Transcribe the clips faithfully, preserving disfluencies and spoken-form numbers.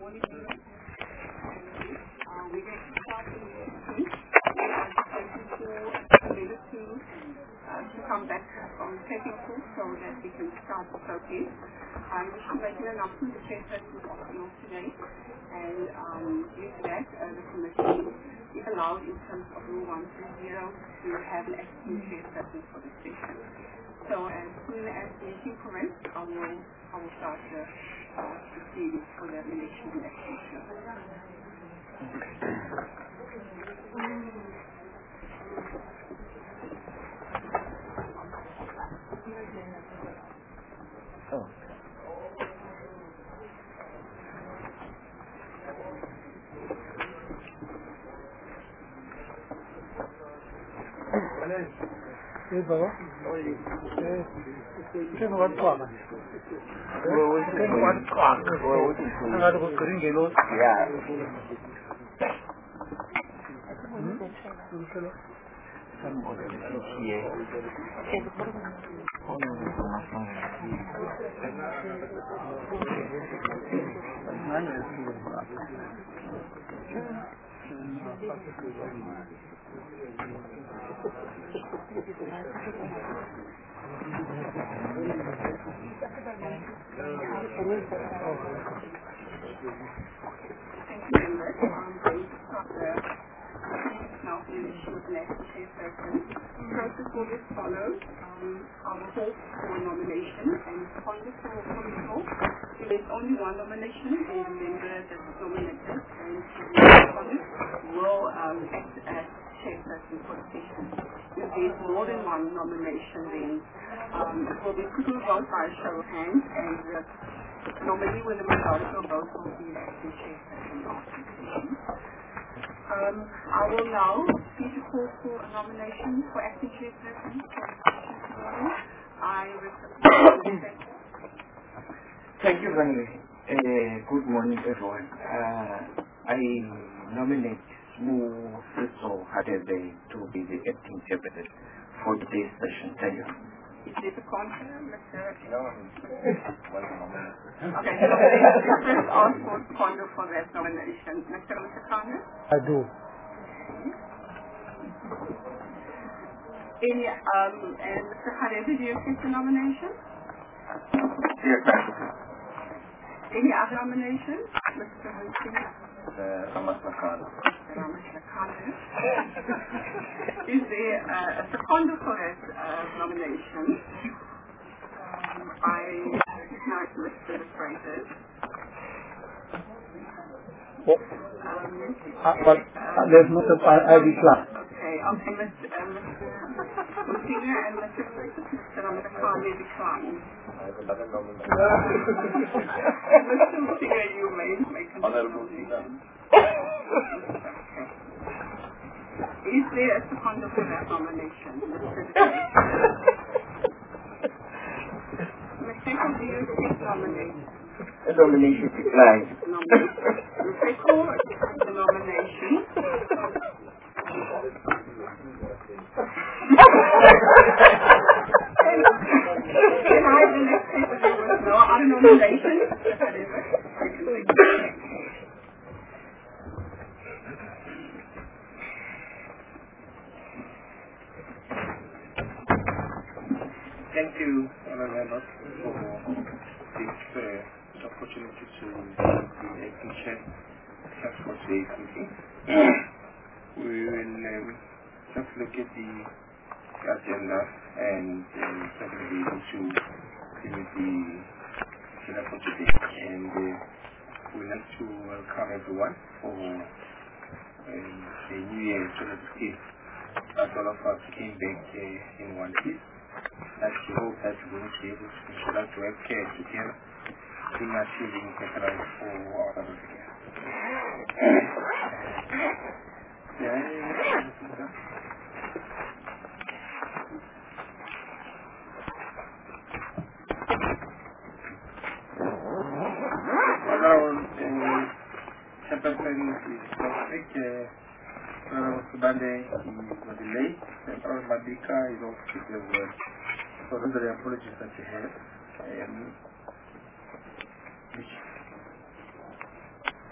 morning to you. Uh, we're going to start in the meeting. We are just waiting for a minute to, uh, to come back from technical so that we can start the process. I wish to make an announcement. The chairperson is optional today, and um, due to that, uh, the committee is allowed in terms of Rule one thirty to have an acting chairperson for the session. So as soon as the meeting commences, I will, I will start the uh, proceedings for the election and acting chairperson. Oh. Hey, Baba. Hey, take one clock. Well, we Take one clock. Well, we can I got to go to the road. Yeah. Some of the here. Oh, no, Now, the election of an acting chairperson. The process will be as follows. Um, I will call for nomination and responders for the floor. If there's only one nomination, then the member that is nominated and the respondent will um, act as chairperson for the session. If there's more than one nomination, then um, it will be put to a vote by a show of hands, and the nominee with the majority of votes will be the acting chairperson after the session. Um, I will now please call for a nomination for acting chairperson. I recommend. Thank you very much. Uh, good morning, everyone. Uh, I nominate Smooth Friso Hadebe to be the acting chairperson for today's session. Thank you. Is this a contract, Mister No, Okay, so let's ask for Kondo for that nomination. Mister Mutokana? I do. Any, um, and Mister Hadebe, do you accept the nomination? Yes, ma'am. Any other nominations? Mister Hussein? Uh, Ramas Nakano. Ramas Nakano. Is there uh, a seconder for that uh, nomination? Um, I recognize Mister Freitas. Well, Um, uh, but uh, there's not a I, I decline. Okay, okay, Mister Uh, Mister Musinger and Mister Freitas, Mister Ramakane decline. I have another nomination. Mister Musinger, you may make a nomination. Okay. Is there a seconder for that nomination, Mister Mistake, do you accept nomination? The nomination declined. Mistake, accept the nomination. Can I have the next paper? There was no other nomination. Whatever. I can take it. Thank you, Honourable Members, for this uh, opportunity to be acting chair just for today's meeting. We will um, just look at the agenda and um, certainly be able to deal with the agenda for today. And uh, we'd like to welcome everyone for um, the New Year twenty sixteen. As all of us came back uh, in one piece. I hope that we're going to be able to ensure that we have care together in achieving better life for our family together. Honorable Chairperson is specific. Honorable Subande is on delay. Honorable Madika is also the word. So those are the apologies that you have. Um, which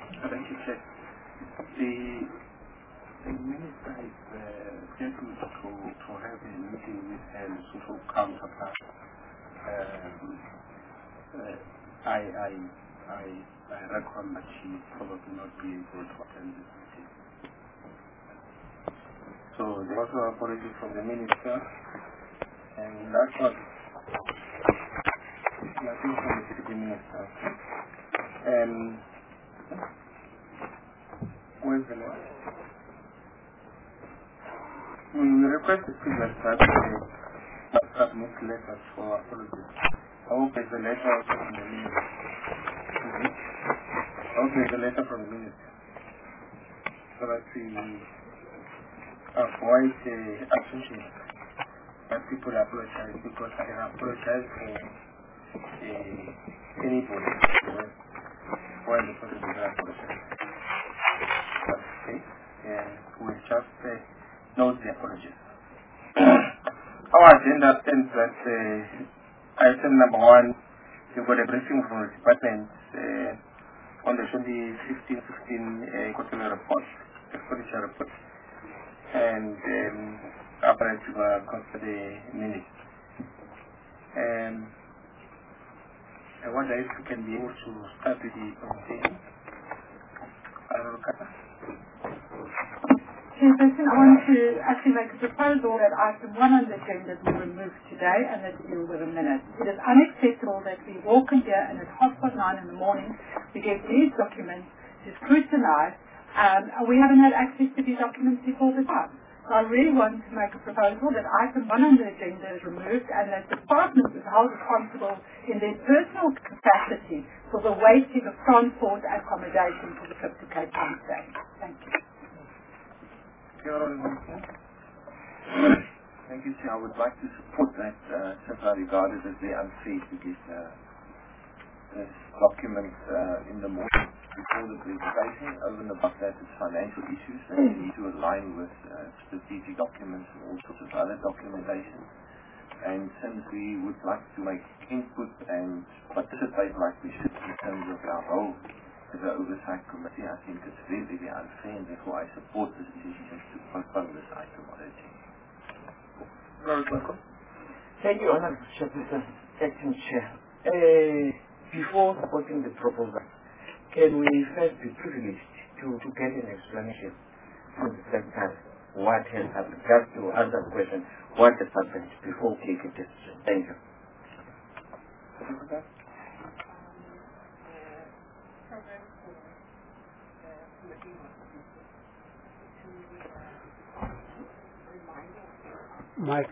Thank you, Chair. The, the Minister is uh, scheduled to, to have a meeting with her social counterpart. Um, uh, I, I, I, I reckon that she probably not be able to attend this meeting. So there was also apology from the Minister, and that was nothing from the Deputy Minister. Um, where's the letter? We requested previous that they submit letters for apologies. I hope there's a letter also from the Minister. Mm-hmm. I hope there's a letter from the Minister so that we avoid the uh, assumption that people apologize, because I can apologize for uh, anybody when the person does not apologize. That's okay. Yeah, we'll just uh, note the apologies. Our agenda states that uh, item number one, you've got a briefing from the department uh, on the twenty fifteen sixteen uh, quarterly report, expenditure report, and um, after that you will consider the minutes. Um, I wonder if you can be able to start with the presentation. Chairperson, I want to actually make a proposal that item one on the agenda be removed today and that deal with a minute. It is unacceptable that we walk in here and at half past nine in the morning we get these documents to scrutinize, um, and we haven't had access to these documents before the time. So I really want to make a proposal that item one on the agenda is removed and that departments is held responsible in their personal capacity for the wasting of transport and accommodation for the trip to Cape Town today. Thank you. Thank you, Chair. I would like to support that, uh, since I regard it as very unfair to get uh, this document uh, in the morning before the presentation. Over and above that, it's financial issues that we need to align with uh, strategic documents and all sorts of other documentation. And since we would like to make input and participate like we should in terms of our role as an oversight committee, I think it's very, very unfair, and therefore I support this decision to postpone this item on the agenda. Thank you, Honourable Chairperson, Acting Chair. Uh, before supporting the proposal, can we first be privileged to, to get an explanation from the Secretary what has happened? Just to answer the question, what has happened before we take a decision? Thank you. Mike.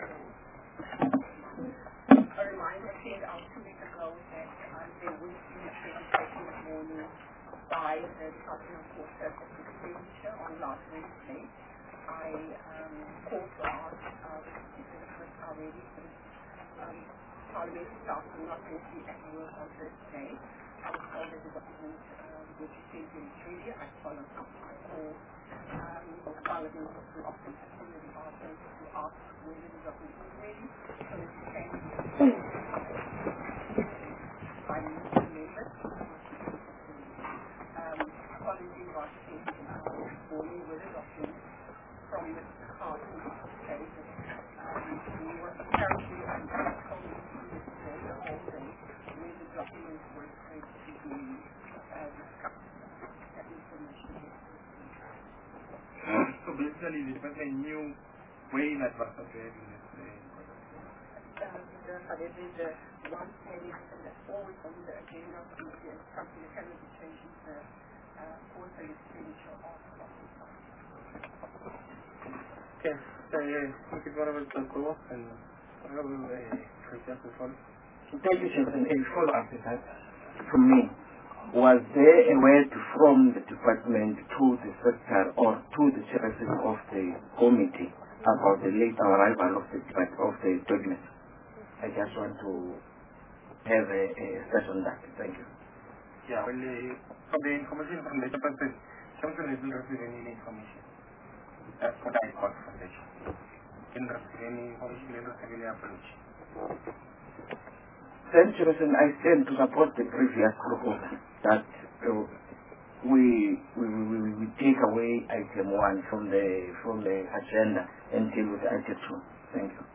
A reminder sent out two weeks ago that um, there will be a presentation this morning by the Department of Court Surface Expenditure on last Wednesday. I um, called to ask uh, if the requests are ready for the um, parliamentary staff will not going to be at work on Thursday. I was told that the document um, which is sent in is ready. I followed up. I called um, Parliament to often attend the department to ask whether the document is ready. So it's the same by the members. Um, apologies was sent uh, this morning with a document from Mister Carson to say that um, he was apparently under told yesterday, the whole day, where the documents were going to be uh, discussed. That information is So basically, the department knew way in advance of having this. However, the one thing that's always on the agenda of the something that cannot be changed is the uh, quarterly expenditure of Okay, so we could go over to the call and I will present the phone. Thank you, Chairman. A follow-up to that from me. Was there a word from the department to the secretary or to the chairperson of the committee about the late arrival of the of the document? I just want to have a, a session on that. Thank you. Yeah, well, uh, from the information from the department, Samson didn't receive any information. That's what I got from the didn't receive any information, didn't receive any approach. Then, Chairperson, I stand to support the previous proposal that uh, we, we, we, we take away item one from the from the agenda and deal with item two. Thank you.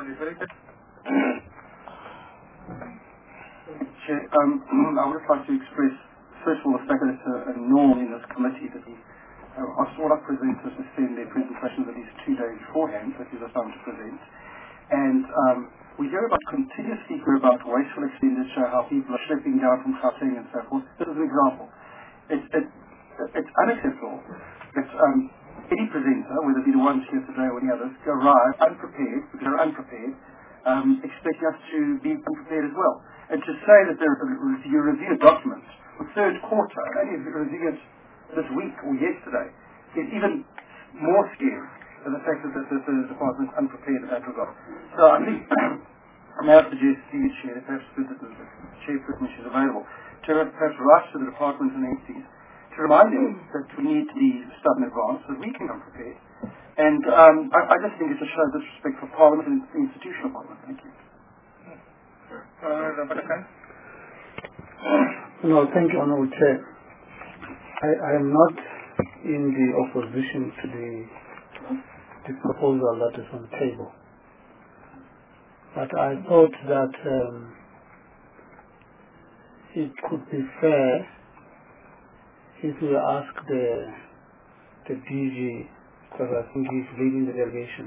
Chair, um, I would like to express, first of all, the fact that it's a, a norm in this committee that we uh, ask all our presenters to send their presentations at least two days beforehand, that gives us time to present. And um, we hear about, continuously hear about wasteful expenditure, how people are schlepping down from Gauteng and so forth. This is an example. It's, it, it's unacceptable that um, any presenter, whether it be the ones here today or any others, arrive unprepared, because they're unprepared, um, expecting us to be unprepared as well. And to say that you review a document for third quarter, and only review it this week or yesterday, is even more scary than the fact that the, the, the department is unprepared in that regard. So I think I may have suggest to you, Chair, that perhaps the, the, the chairperson is available, to perhaps write to the department and entities to remind them that we need to be stuff in advance so that we can come prepared. And um, I, I just think it's a show of disrespect for Parliament and the institutional Parliament. Thank you. No, thank you, Honourable Chair. I, I am not in the opposition to the, the proposal that is on the table. But I thought that um, it could be fair if we ask the, the D G, because I think he's leading the delegation,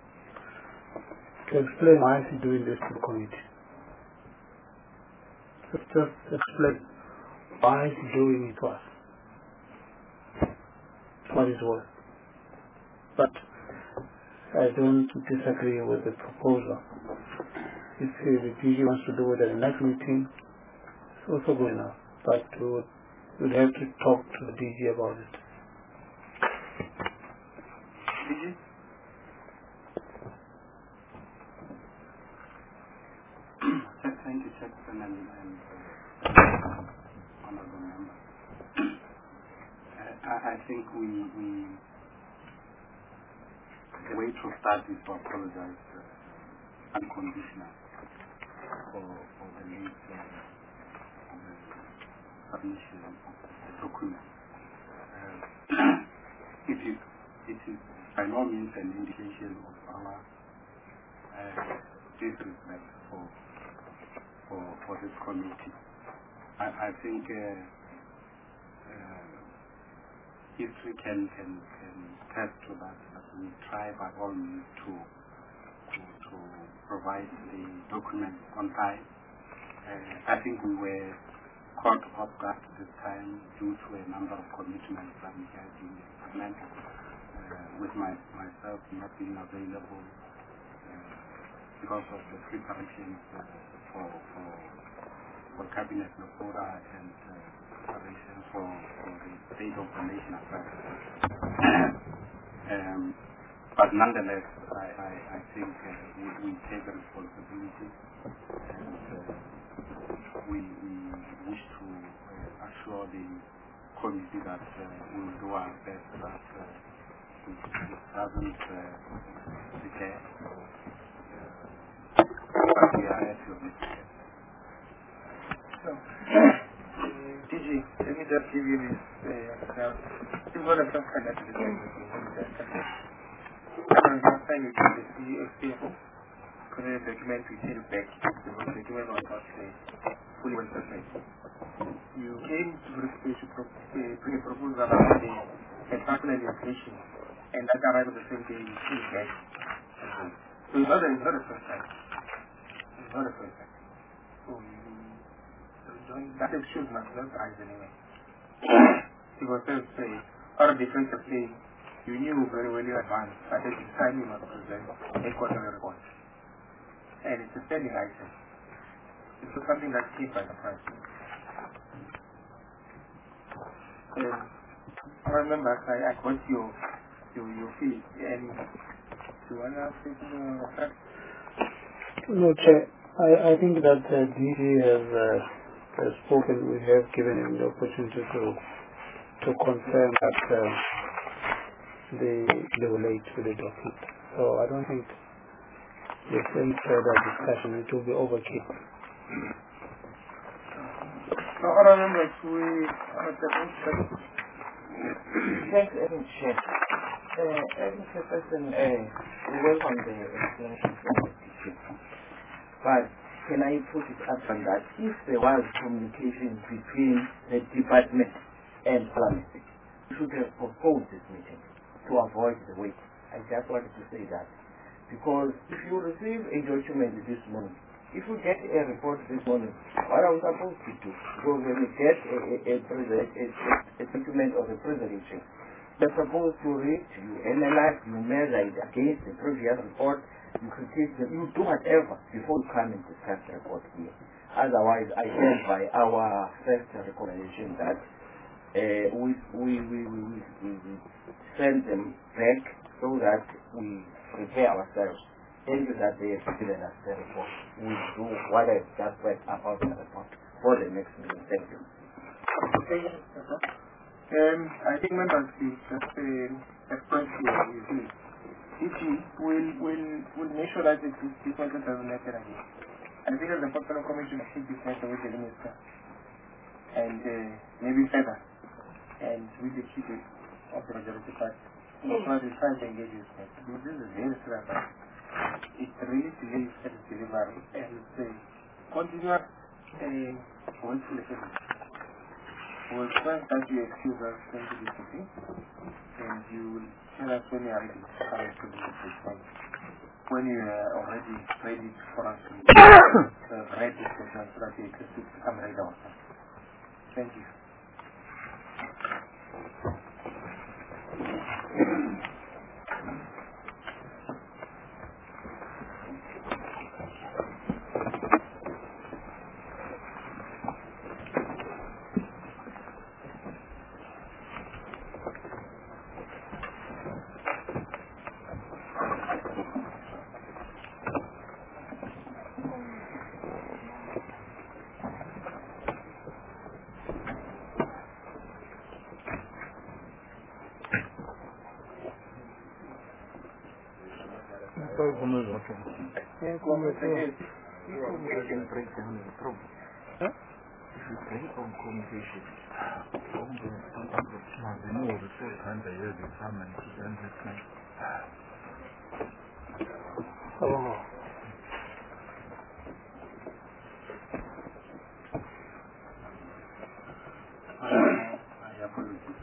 to explain why he's doing this to the committee. Just, just explain why he's doing it to us. What is worth. But I don't disagree with the proposal. If uh, the D G wants to do it at the next meeting, it's also good enough. But we would we'd have to talk to the D G about it. D G? Thank you, Chairperson, and, and uh, honourable member. I, I think we, we the way to start is to apologize uh, unconditionally for, for the late uh, the submission of the document. Uh, it is it is by no means an indication of our uh, disrespect for for for this committee. I, I think. Uh, uh, History can, can, can test to that, that we try by all means to, to, to provide the documents on time. Uh, I think we were caught off guard this time due to a number of commitments that we had in the parliament, uh, with my, myself not being available uh, because of the preparations uh, for, for, for Cabinet Nokora and uh, preparations for, for the State of the Nation affairs. um, but nonetheless, I, I, I think uh, we, we take a responsibility, and uh, we, we wish to uh, assure the committee that uh, we will do our best that uh, it, it doesn't uh, decay. Uh, we are at your mistake. So, D G, let me just give you this. Uh, you've got a first hand at the time. Last time you did the C F O, because the document we sent back, the document was not uh, fully well prepared. You came to, to pro, uh, bring a proposal about the environmental legislation, and that arrived the same day you came back. So it's not, a, it's not the first time. It's not the first time. So you that excuse must not rise anyway. Because they say, or the defense of saying, you knew very well in advance that at this time you must present a quarterly report. And it's a standing item. It's something that came by surprise. Um, I remember I, I got your, your, your feed, and do you want to say something about that? No, Chair. I, I think that uh, D G has uh, has spoken. We have given him the opportunity to to confirm that uh, they they were late with the document. So I don't think there's any further discussion. It will be overkill. So, other members, we are Thanks, Evan Chair. Uh, Evan Chairperson, uh, we welcome the explanation from the teacher. But can I put it up on that if there was communication between the department and Parliament, we should have postponed this meeting to avoid the wait. I just wanted to say that. Because if you receive a document this morning, if you get a report this morning, what are we supposed to do? Because when we get a, a, a, a, a, a document of a presentation, you're supposed to read, you analyze, you measure it against the previous report, you critique them, you do whatever before you come and discuss the report here. Otherwise, I stand by our first recommendation that uh, we, we, we, we, we, we send them back so that we prepare ourselves. Thank you that they have given us the report. We do what I just read about the report for the next meeting. Thank you. Thank you. Um, I think members will just uh, express your D G will will will make sure that this this matter doesn't happen again. I think as the Personal Commission should be sent with the minister and uh, maybe further and with the chief of the majority party. That's why we try to engage with them. This is very serious. It's really delays and delivery and it's a continuous uh, wasteful effort. We'll try that you excuse us going to this meeting and you will tell us when you are ready to come to this meeting. When you are already ready for us to uh, read this session so that you can come right out. Thank you. Communication breakdown is a problem. Huh? If you break on communication, the more the short time they hear the famine to then this night. Oh. I apologize.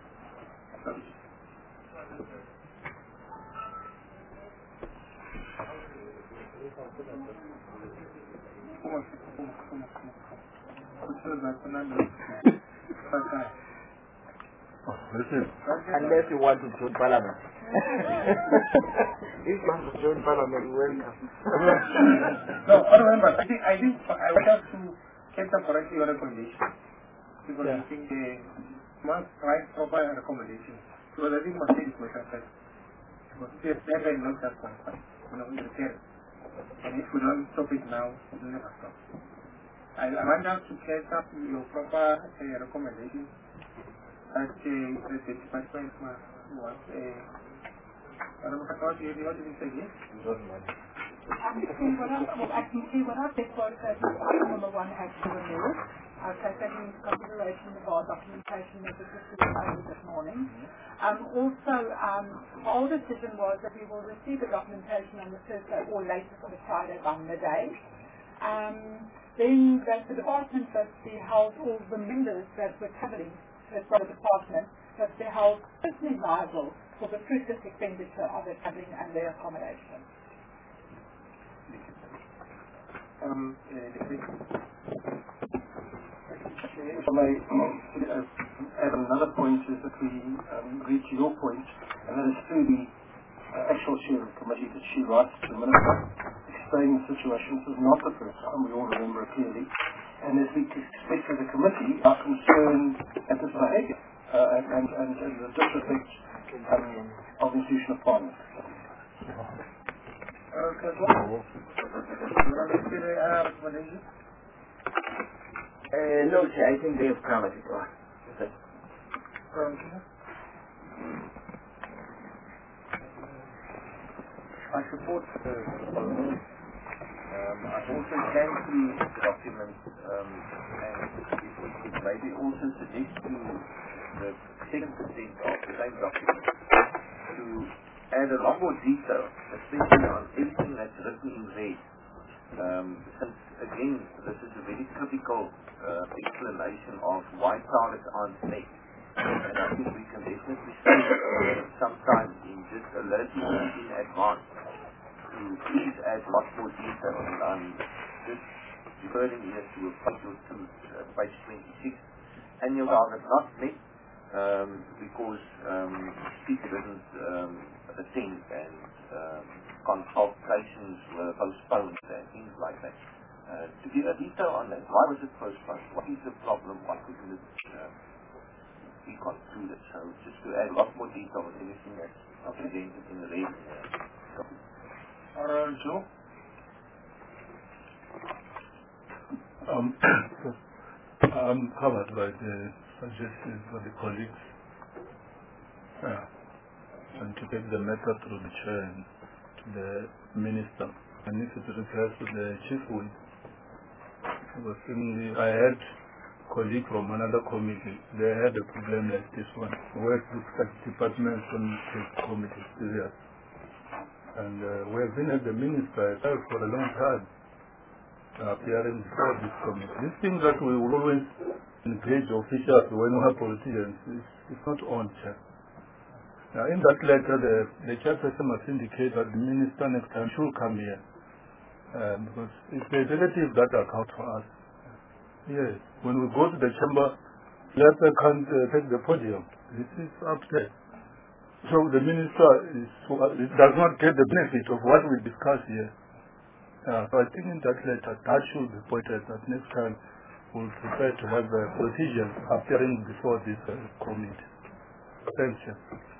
Unless you want to join Parliament. If you want to join Parliament, welcome. No, remember, I think I think I want us to get up correctly your recommendation because yeah. I think they must write proper recommendations because I think my thing is my concern. Because if they are not that qualified, you know, we repair it. And if we don't stop it now, it will never stop. I, I want us to get up your proper uh, recommendations that uh, the department must want. I don't know what you want to say here. I can what I, well, I can see what I think was that item number one has to remove. I'll take that into consideration of our documentation that was discussed this morning. Mm-hmm. Um, also, um, our decision was that we will receive the documentation on the Thursday or latest on the Friday by midday. Um, then that the department must be held, all the members that were travelling as well as the department must be held personally liable for the fruitless expenditure of their travelling and their accommodation. Um, uh, if I may uh, add another point is that we um, reach your point, and that is through the uh, actual chair of the committee that she writes to the minister, explaining the situation. This is not the first time, we all remember it clearly. And as we expect as a committee, are concerned at this behaviour uh, and, and, and, and the disrespect um, of the institution of Parliament. Okay, well, Uh, no, sir, I think they have covered it all. Okay. I support the proposal. Um, I've also gone through the documents um, and if we could maybe also suggest to the second percent of the same document to add a lot more detail, especially on everything that's written in red. Um, since, again, this is a very critical uh, explanation of why targets aren't met. And I think we can definitely spend some time in just alerting you in advance to please add lots more detail. And I'm just referring here to a page, to, uh, page twenty-six. Annual target not met um, because um, speaker didn't um, attend and um, consultations were postponed and things like that. Uh, to give a detail on that, why was it postponed? What is the problem? Why couldn't it uh, be concluded? So just to add a lot more detail on anything that's not presented in the red. Uh, uh, Joe? Um, I'm covered by the suggestions of the colleagues. Yeah. And to take the matter through the chair and to the minister. And if it refers to the chief whip, I had a colleague from another committee. They had a problem like this one, where the such departments don't take committee serious. And uh, we have been at the minister for a long time, uh, appearing before this committee. This thing that we will always engage officials when we have politicians is, is not on, Chair. Now, in that letter, the, the chairperson must indicate that the minister next time should come here. Uh, because it's the executive that account for us. Yes. When we go to the chamber, the letter can't uh, take the podium. This is upset. So the minister is, uh, does not get the benefit of what we discuss here. Uh, so I think in that letter, that should be pointed that next time we'll prepare to have uh, politicians appearing before this uh, committee. Thanks, Chair.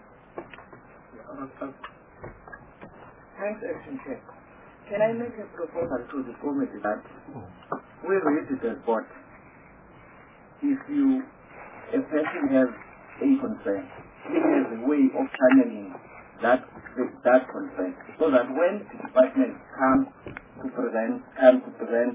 Thanks, Action Chair. Can I make a proposal to the committee that we read the report? If you, a person has a concern, he has a way of channeling that that concern, so that when the department comes to present, come to present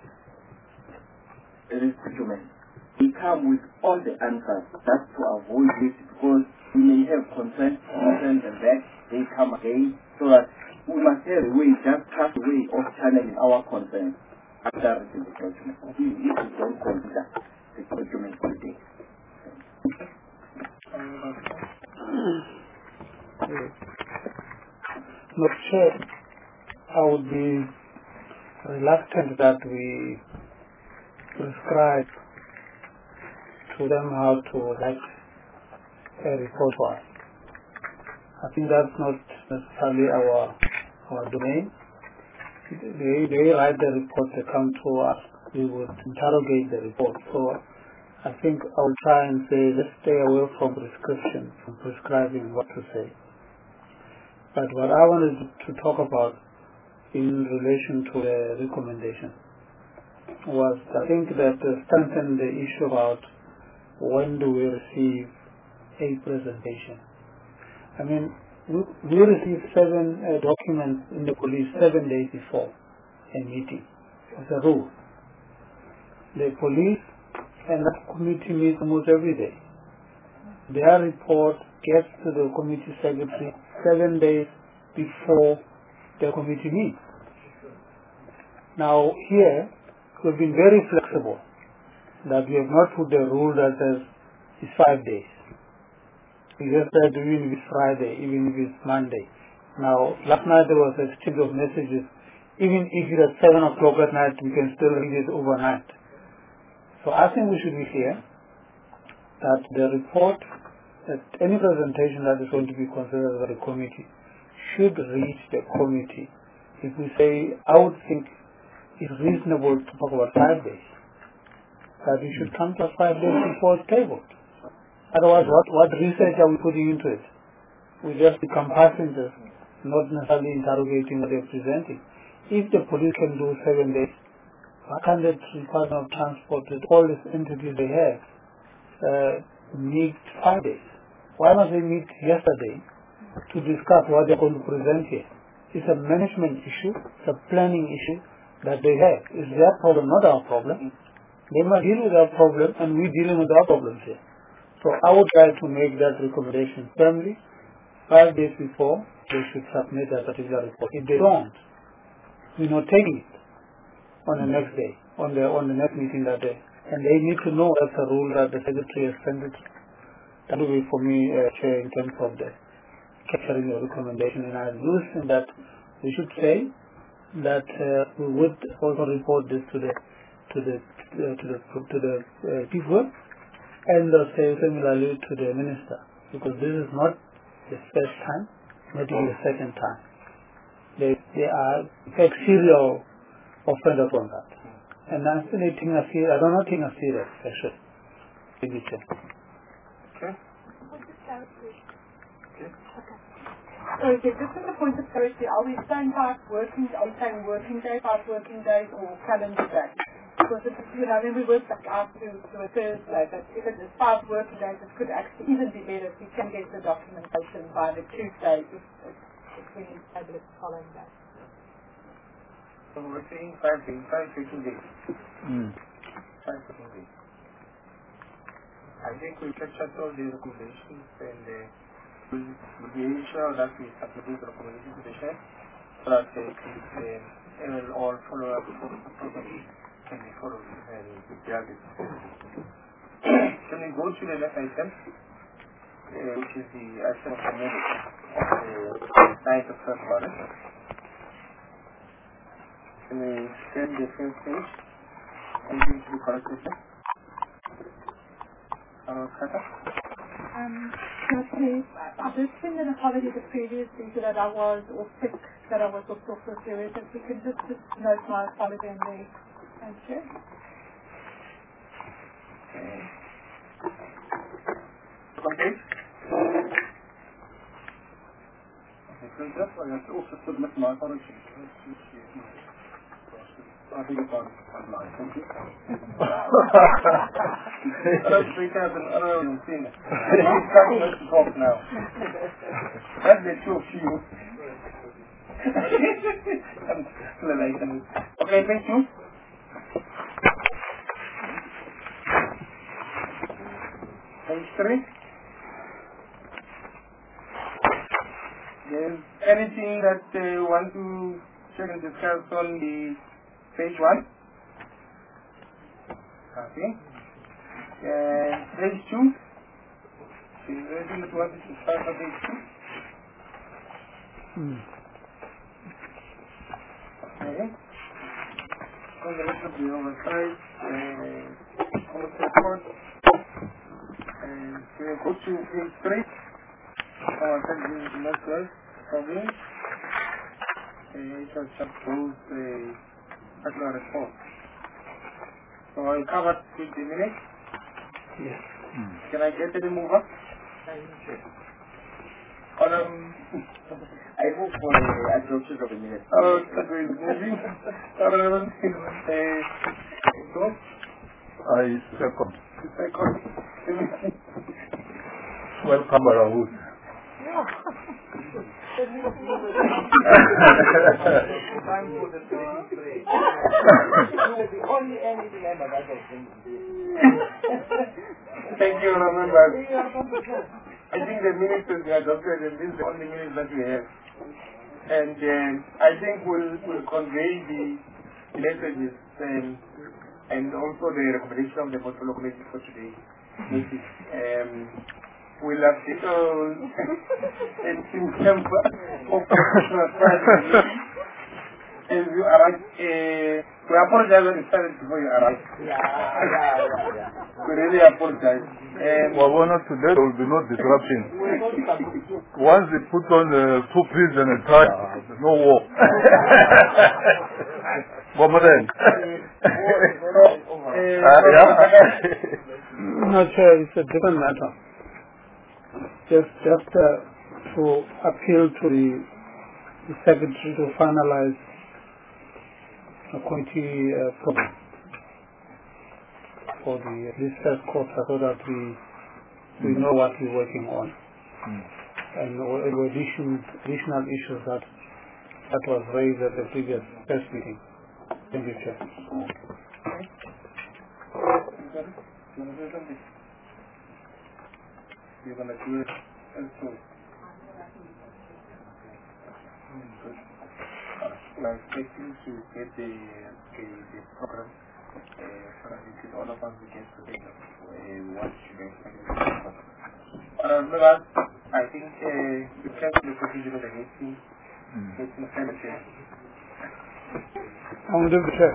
this document, they come with all the answers. That's to avoid this, because we may have concerns, concerns and that they come again, so that we must have a way, just have a way of channeling our concerns after reading the document. If we don't consider the document for the day. Not sure. I would be reluctant that we prescribe to them how to write a report for us. I think that's not necessarily our our domain. They, they write the report, they come to us, we would interrogate the report. So I think I will try and say, let's stay away from prescription, from prescribing what to say. But what I wanted to talk about in relation to the recommendation was, I think that uh, strengthen the issue about when do we receive a presentation. I mean, we, we receive seven uh, documents in the police seven days before a meeting. It's a rule. The police and that committee meets almost every day. Their report gets to the committee secretary seven days before the committee meets. Now here, we've been very flexible that we have not put the rule that says it's five days. We just said even if it's Friday, even if it's Monday. Now, last night there was a exchange of messages. Even if it's at seven o'clock at night, we can still read it overnight. So I think we should be clear that the report, that any presentation that is going to be considered by the committee should reach the committee. If we say, I would think it's reasonable to talk about five days, that we should come to us five days before it's tabled. Otherwise, what, what research are we putting into it? We just become passengers, not necessarily interrogating what they're presenting. If the police can do seven days, why can't the Department of Transport, with all these entities they have, uh, meet five days? Why must they meet yesterday to discuss what they're going to present here? It's a management issue, it's a planning issue that they have. It's their problem, not our problem. They must deal with our problem, and we're dealing with our problems here. So I would try to make that recommendation firmly. Five days before, they should submit that particular report. If they don't, we're not taking it on the next day, on the on the next meeting that day. And they need to know as a rule that the secretary has sent it. That will be for me, uh, Chair, in terms of the capturing your recommendation. And I use in that we should say that uh, we would also report this to the to the uh, to the to the uh, people, and uh, say similarly to the minister, because this is not the first time, not even the second time. They they are like serial offenders on that, and I'm still taking a serious. I don't know taking a serious actually. Okay. Okay. So okay, just as a point of clarity, are we saying five working, are we saying working day, five working days, or calendar day? Because if, you know, when we work back out to, to a Thursday, but if it is five working days, it could actually even be better if we can get the documentation by the Tuesday if, if, if we able to follow that. So we're saying five days, five working days. Mm. Five working days. I think we captured all the recommendations and uh, we'll, we'll be sure that we submit the recommendations to the chef so that they can uh, will all follow up properly and we follow and we drag it. Can we go to the next item, uh, which is the item of the minute of the ninth of February. Can we send the first page and go to the correct page? Um, please, I did send an apology the previous week that I was off sick, that I was off for a period, if we could just, just note my apology in there. Thank you. Okay. Okay, so just I have to also submit my apology. I think it's on online. Thank you. I don't think I've been, I don't know if you've seen it. He's starting us to talk now. That's the two of you. I'm still like that. Okay, thank you. Page three. There's anything that uh, you want to check and discuss on the page one? Okay. And page two. Is there anything that you want to discuss on page two? Mm. Okay. On the rest of the oversight, uh, almost report. And we will go to page three. Our attention is not good. Problem. It has supposed a particular response. So I covered fifty minutes. Yes. Mm. Can I get any mover? On um, I move for the adoption of the minutes. oh, that is moving. Honorable, uh, go. I second. Second. Welcome, Barahut. Time for the drinking break. You will be only anything ever that I can do. Thank you, remember. I think the minutes will be adopted and this is the only minutes that we have. And um, I think we'll, we'll convey the messages and, and also the recommendation of the portfolio committee for today. Meeting. Um, we'll have settled in September of professional Friday. And you arrived, uh, we apologize when you started before you arrived. Yeah, yeah, yeah, yeah. We really apologize. Um, Well, well, not today, there will be no disruption. Once they put on the two piece and a tie, no war. One more then. Not sure, it's a different matter. Just, just uh, to appeal to the, the secretary to finalize a committee uh, program for the this first quarter so that we we know what we're working on Mm. and uh, additional additional issues that that was raised at the previous first meeting. Thank you, Chair. we're going to do it also. Good. Uh, we're expecting to get the, the, the program uh, so that it is all of us we get together uh, what should be expected. Uh, but I think uh, we can the procedure of the meeting. Meeting Senator. I'm the chair.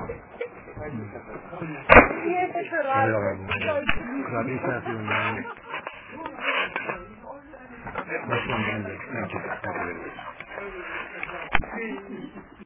Thank you.